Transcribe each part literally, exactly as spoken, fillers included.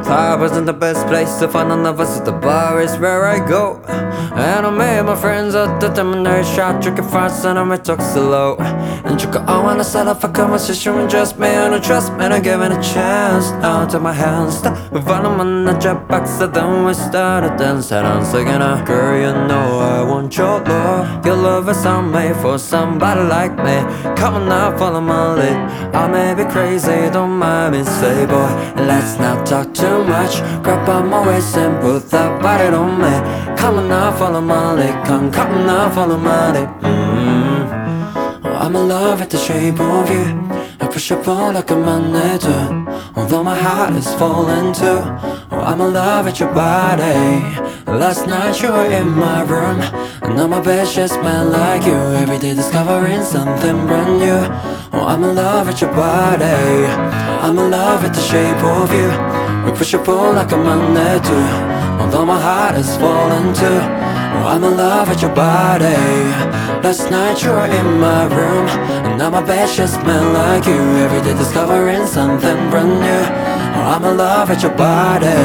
club isn't the best place to find none of us, so the bar is where I go. And I made my friends at the terminal shop, drinking fast and I talk slow. And you go, I wanna start off a conversation with just me, and I trust me, and give it a chance. Now take my hands, stop, we found them on the jet box, so then we started dancing. I'm singing out, girl, you know I want your love. Your love is handmade for somebody like me. Come on now, follow my lead. I may be crazy, don't mind me, say boy, let's not talk too much. Grab on my waist and put that body on me. Come on now, follow my lead. Come, come on now, follow my lead. mm-hmm. Oh, I'm in love with the shape of you. I push up all like a magnet. Although my heart is falling too. Oh, I'm in love with your body. Last night you were in my room, and now my bed just smell like you. Every day discovering something brand new. Oh, I'm in love with your body. I'm in love with the shape of you. We push and pull like a magnet too. Although my heart is falling too. Oh, I'm in love with your body. Last night you were in my room, and now my bed just smell like you. Every day discovering something brand new. Oh, I'm in love with your body.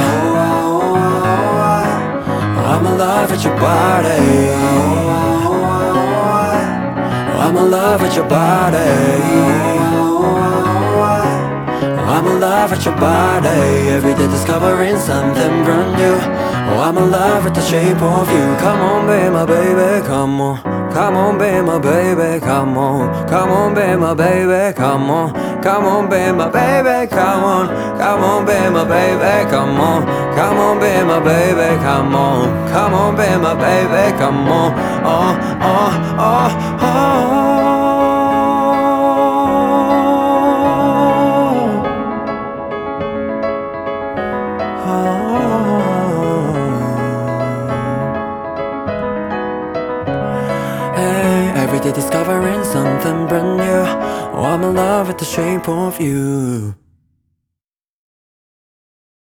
I'm in love with your body. I'm in love with your body. I'm in love with your body. Every day discovering something brand new. Oh, I'm in love with the shape of you. Come on, be my baby, come on. Come on, be my baby, come on. Come on, be my baby, come on. Come on, be my baby, come on. Come on, be my baby, come on. Come on, be my baby, come on. Come on, be my baby, come on. Oh, oh, oh, oh. Hey, every day discovering something brand new. Oh, I'm in love with the shape of you.